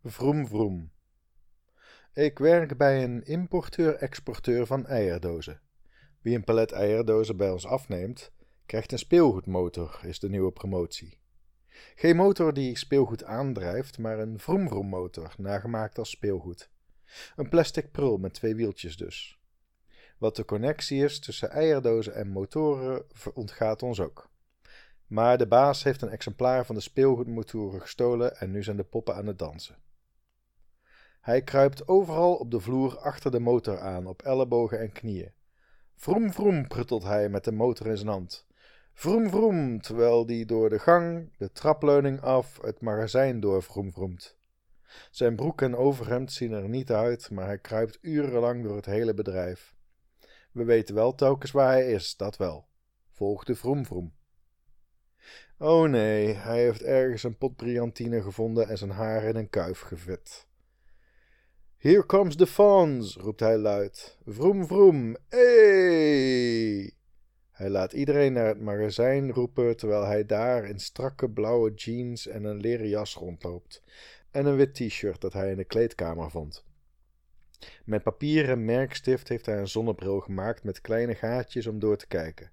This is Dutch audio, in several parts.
Vroom vroom. Ik werk bij een importeur-exporteur van eierdozen. Wie een palet eierdozen bij ons afneemt, krijgt een speelgoedmotor, is de nieuwe promotie. Geen motor die speelgoed aandrijft, maar een vroom-vroom-motor, nagemaakt als speelgoed. Een plastic prul met 2 wieltjes dus. Wat de connectie is tussen eierdozen en motoren ontgaat ons ook. Maar de baas heeft een exemplaar van de speelgoedmotoren gestolen en nu zijn de poppen aan het dansen. Hij kruipt overal op de vloer achter de motor aan, op ellebogen en knieën. Vroom vroom pruttelt hij met de motor in zijn hand. Vroom vroom, terwijl die door de gang, de trapleuning af, het magazijn door vroomvroemt. Zijn broek en overhemd zien er niet uit, maar hij kruipt urenlang door het hele bedrijf. We weten wel telkens waar hij is, dat wel. Volg de vroomvroem. Oh nee, hij heeft ergens een pot brillantine gevonden en zijn haar in een kuif gevet. Here comes the Fonz, roept hij luid. Vroom vroom, hey! Hij laat iedereen naar het magazijn roepen, terwijl hij daar in strakke blauwe jeans en een leren jas rondloopt. En een wit t-shirt dat hij in de kleedkamer vond. Met papier en merkstift heeft hij een zonnebril gemaakt met kleine gaatjes om door te kijken.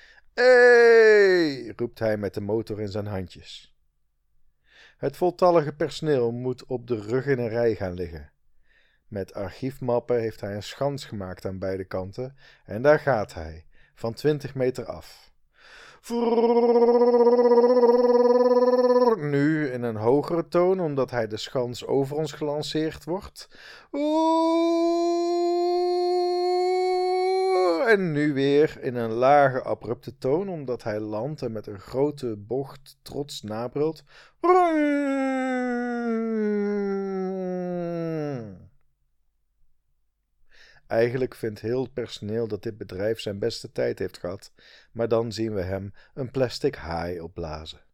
Hey! Roept hij met de motor in zijn handjes. Het voltallige personeel moet op de rug in een rij gaan liggen. Met archiefmappen heeft hij een schans gemaakt aan beide kanten en daar gaat hij, van 20 meter af. Nu in een hogere toon, omdat hij de schans over ons gelanceerd wordt. En nu weer in een lage, abrupte toon, omdat hij landt en met een grote bocht trots nabrult. Eigenlijk vindt heel het personeel dat dit bedrijf zijn beste tijd heeft gehad, maar dan zien we hem een plastic haai opblazen.